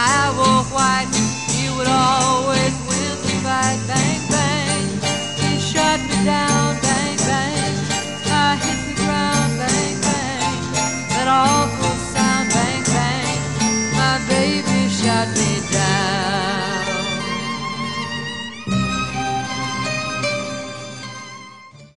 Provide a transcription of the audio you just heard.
I wore white, he would always win the fight. Bang, bang, he shot me down. Bang, bang, I hit the ground. Bang, bang, that awful sound. Bang, bang, my baby shot me